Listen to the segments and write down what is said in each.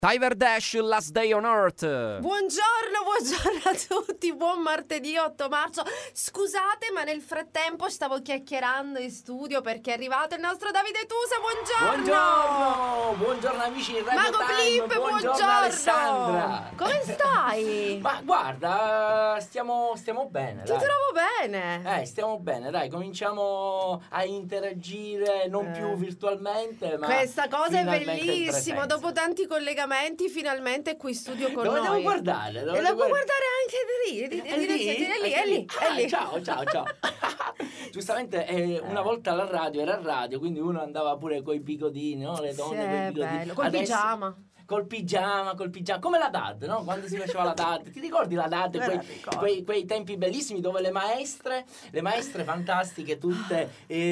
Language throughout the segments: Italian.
Tiver Dash, Last Day on Earth. Buongiorno a tutti, buon martedì 8 marzo. Scusate, ma nel frattempo stavo chiacchierando in studio perché è arrivato il nostro Davide Tusa. Buongiorno amici di Radio Mago Time. Clip, buongiorno Alessandra. Come stai? Ma guarda, stiamo bene. Ti dai. trovo bene. Stiamo bene, dai, cominciamo a interagire non più virtualmente, ma questa cosa è finalmente in bellissima. presenza. Dopo tanti collegamenti, finalmente qui in studio con Dove noi. devo guardare? E la puoi guardare anche È lì. Ciao. Giustamente una volta la radio era radio, quindi uno andava pure coi bigodini, no? Le donne coi bigodini. Bello. Col Adesso- pigiama. Col pigiama, come la DAD, no? Quando si faceva la DAD, ti ricordi la DAD? Quei tempi bellissimi dove le maestre fantastiche, tutte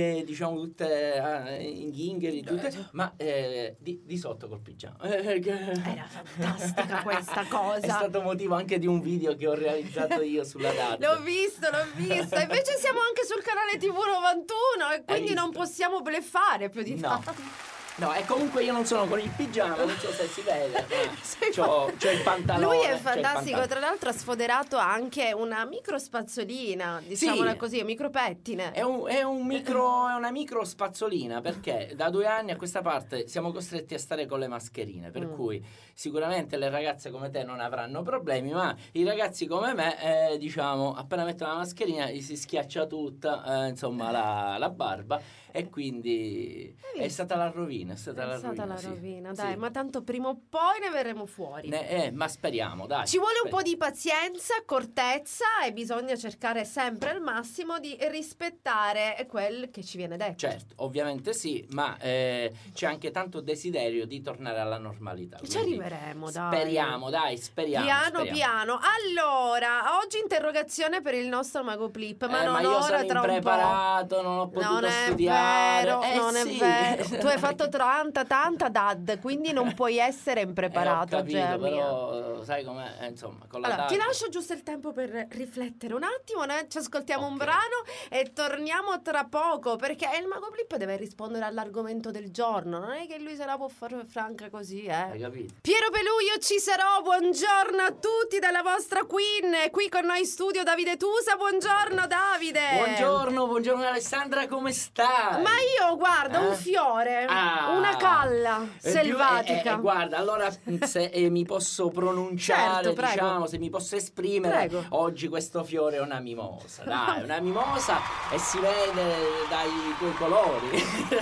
in ghingheri, ma di sotto col pigiama. Era fantastica questa cosa. È stato motivo anche di un video che ho realizzato io sulla DAD. L'ho visto. Invece siamo anche sul canale TV 91 e quindi non possiamo bleffare più di tanto. No, e comunque io non sono con il pigiama, non so se si vede, ma c'ho il pantalone. Lui è fantastico, tra l'altro ha sfoderato anche una micro spazzolina, diciamola così, un micro pettine. È una micro spazzolina, perché da 2 anni a questa parte siamo costretti a stare con le mascherine, per cui sicuramente le ragazze come te non avranno problemi, ma i ragazzi come me, appena mettono la mascherina gli si schiaccia tutta, la barba, e quindi è stata la rovina. È stata la rovina, dai, sì. ma tanto prima o poi ne verremo fuori. Ma speriamo, dai. Ci vuole un po' di pazienza, accortezza e bisogna cercare sempre al massimo di rispettare quel che ci viene detto. Certo, ovviamente sì, ma c'è anche tanto desiderio di tornare alla normalità. Ci arriveremo, Speriamo. Piano. Allora, oggi interrogazione per il nostro Mago Clip, ma non ma io ora, sono tra impreparato, non ho potuto studiare. Non è vero. Tu hai fatto tanta DAD, quindi non puoi essere impreparato. Ho capito, però sai com'è, insomma, con la allora, DAD. ti lascio giusto il tempo per riflettere un attimo, noi ci ascoltiamo un brano e torniamo tra poco, perché il Mago Clip deve rispondere all'argomento del giorno, non è che lui se la può fare franca così, Hai capito? Piero Pelù, io ci sarò, buongiorno a tutti dalla vostra Queen, qui con noi in studio Davide Tusa, buongiorno Davide. Buongiorno Alessandra, come stai? Ma io, guarda, un fiore, una calla selvatica. Guarda, allora se mi posso pronunciare, Certo, prego. se mi posso esprimere, Prego. oggi questo fiore è una mimosa, dai, una mimosa, e si vede dai tuoi colori.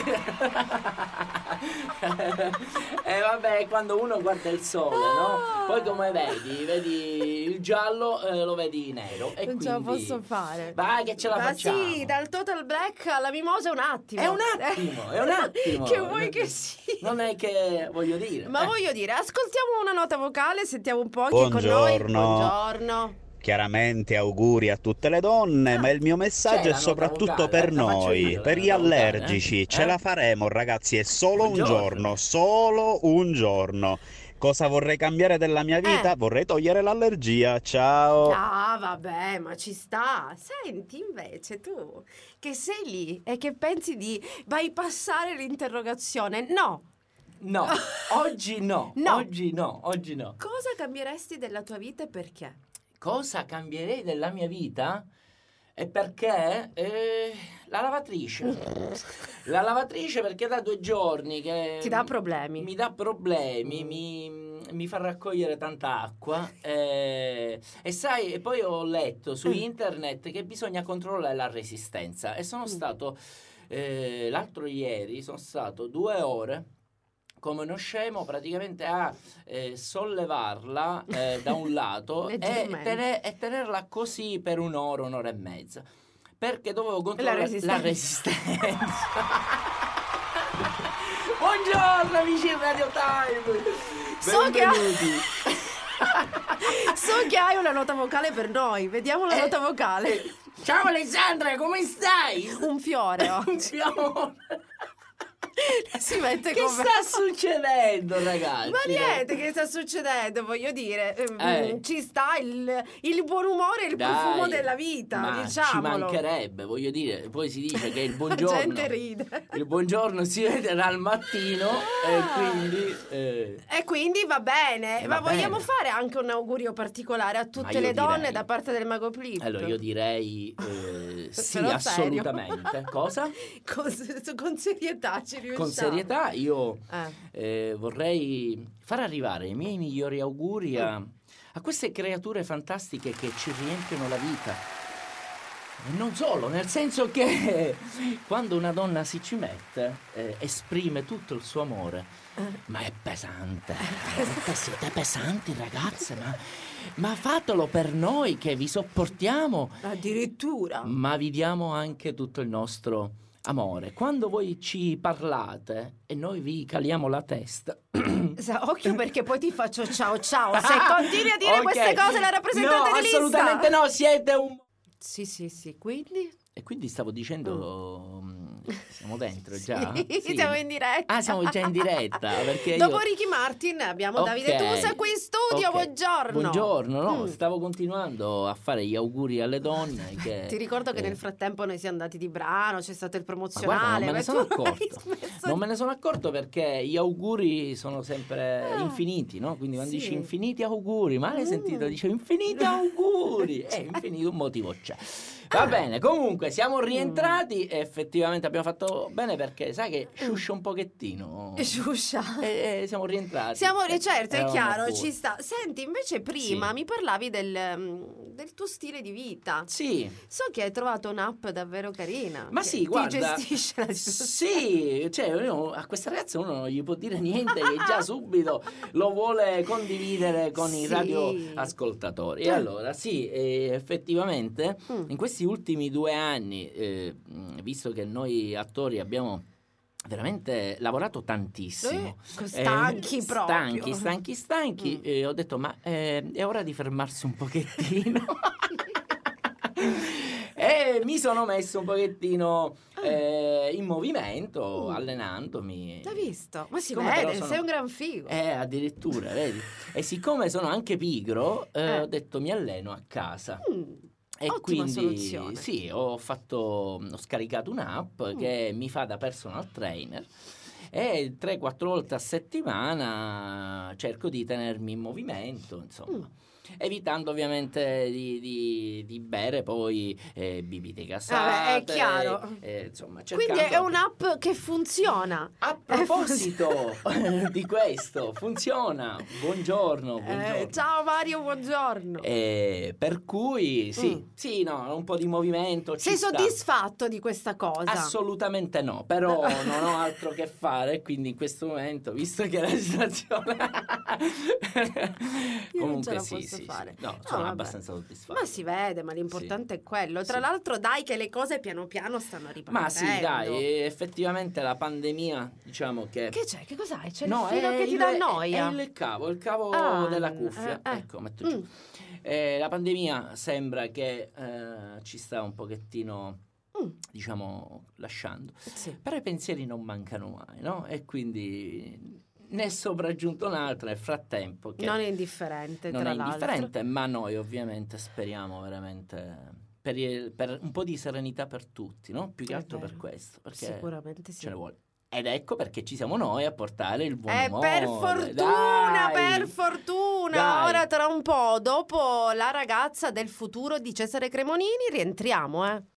E vabbè, quando uno guarda il sole, no? Poi come vedi il giallo, lo vedi nero, e Non quindi ce la posso fare. Vai che ce la facciamo. Sì, dal total black alla mimosa è un attimo. È un attimo. Che vuoi che sia? Non è che voglio dire. Ma voglio dire, ascoltiamo una nota vocale, sentiamo un po' chi è con noi. Buongiorno. Chiaramente auguri a tutte le donne, ma il mio messaggio è soprattutto per noi, per gli allergici. Ce la faremo, ragazzi, è solo un giorno. Cosa vorrei cambiare della mia vita? Vorrei togliere l'allergia. Ciao. Ah, vabbè, ma ci sta. Senti, invece, tu che sei lì e che pensi di bypassare l'interrogazione? No, oggi no. Cosa cambieresti della tua vita e perché? Cosa cambierei della mia vita? E perché? La lavatrice. La lavatrice, perché da 2 giorni che Ti dà problemi. mi dà problemi, mi fa raccogliere tanta acqua, e sai, e poi ho letto su internet che bisogna controllare la resistenza, e sono stato l'altro ieri, sono stato 2 ore come uno scemo praticamente a sollevarla da un lato e tenerla così per 1 ora, 1 ora e mezza, perché dovevo controllare la resistenza. Buongiorno amici di Radio Time, benvenuti. So che hai una nota vocale per noi. Vediamo la nota vocale. Ciao Alessandra, come stai? Un fiore. Un fiore. Si mette Che come... sta succedendo, ragazzi? Ma niente, che sta succedendo? Voglio dire, ci sta il buon umore e il Dai, profumo della vita, ma diciamolo. ci mancherebbe, voglio dire. Poi si dice che il La buongiorno, gente ride. il buongiorno si vede dal mattino E quindi va bene, Va ma vogliamo bene. fare anche un augurio particolare a Ma tutte io le donne direi- da parte del Mago Plip? Allora io direi sì, Però serio. assolutamente. Cosa? Con serietà ci riusciamo. Con serietà io Eh. vorrei far arrivare i miei migliori auguri a queste creature fantastiche che ci riempiono la vita. E non solo, nel senso che quando una donna si ci mette, esprime tutto il suo amore, ma è pesante. Siete pesanti, ragazze, ma fatelo per noi che vi sopportiamo, Addirittura. ma vi diamo anche tutto il nostro amore. Quando voi ci parlate e noi vi caliamo la testa. Occhio perché poi ti faccio ciao ciao. Se continui a dire Ok. queste cose la rappresentante no, di lista. assolutamente no, siete un... Sì, quindi? E quindi stavo dicendo, siamo dentro già? Sì, siamo in diretta. Ah, siamo già in diretta, perché Dopo io... Ricky Martin abbiamo Ok, Davide Tusa qui in studio, ok. buongiorno. Buongiorno, no, Mm. stavo continuando a fare gli auguri alle donne che... Ti ricordo che nel frattempo noi siamo andati di brano, c'è stato il Ma promozionale. guarda, non me ne ma sono tu hai accorto. smesso Non me ne sono accorto perché gli auguri sono sempre Ah. infiniti, no? Quindi quando Sì. dici infiniti auguri, ma l'hai sentito? Dice infiniti auguri. Infinito un motivo c'è. Va bene, comunque siamo rientrati e effettivamente abbiamo fatto bene perché sai che sciuscia un pochettino. Sciuscia. E siamo rientrati. Certo, è Eravamo chiaro, fuori. ci sta. Senti, invece prima Sì. mi parlavi del tuo stile di vita. Sì. So che hai trovato un'app davvero carina. Ma che sì, ti guarda, gestisce la sì, cioè a questa ragazza uno non gli può dire niente che già subito lo vuole condividere con i Sì. radioascoltatori. E allora sì, effettivamente Mm. in questi ultimi 2 anni, visto che noi attori abbiamo veramente lavorato tantissimo, Stanchi proprio. stanchi, ho detto ma è ora di fermarsi un pochettino. E mi sono messo un pochettino in movimento, allenandomi. L'hai visto? Ma si Siccome però vede, sei un gran figo. Addirittura, vedi? E siccome sono anche pigro, ho detto mi alleno a casa. E Ottima quindi soluzione. sì, ho scaricato un'app che mi fa da personal trainer e 3-4 volte a settimana cerco di tenermi in movimento, insomma. Evitando ovviamente di bere poi bibite gasate. È chiaro. Insomma, Quindi cercando è un'app che funziona. a proposito di questo, funziona. Buongiorno. Ciao Mario, buongiorno. Per cui sì, no, un po' di movimento. ci Sei sta. soddisfatto di questa cosa? Assolutamente no, però non ho altro che fare, quindi in questo momento, visto che la situazione Io non comunque ce la sì, posso sì, fare. sì. No, No, sono vabbè. abbastanza soddisfatto. Ma si vede, ma l'importante è quello. Tra Sì. l'altro, dai, che le cose piano piano stanno ripartendo. Ma sì, dai, effettivamente la pandemia, diciamo che... Che c'è? Che cos'hai? C'è No, il filo che ti dà noia? È il cavo Ah, della cuffia. Ecco, metto giù. La pandemia sembra che ci sta un pochettino, diciamo, lasciando. Sì. Però i pensieri non mancano mai, no? E quindi ne è sopraggiunto un altro nel frattempo che Non è indifferente, non tra è l'altro. indifferente, ma noi ovviamente speriamo veramente per un po' di serenità per tutti, no? Più che È altro per vero. questo, perché Sicuramente sì. ce ne vuole. Ed ecco perché ci siamo noi a portare il buon umore. Per fortuna, Dai! per fortuna. Dai. Ora tra un po', dopo la ragazza del futuro di Cesare Cremonini, rientriamo,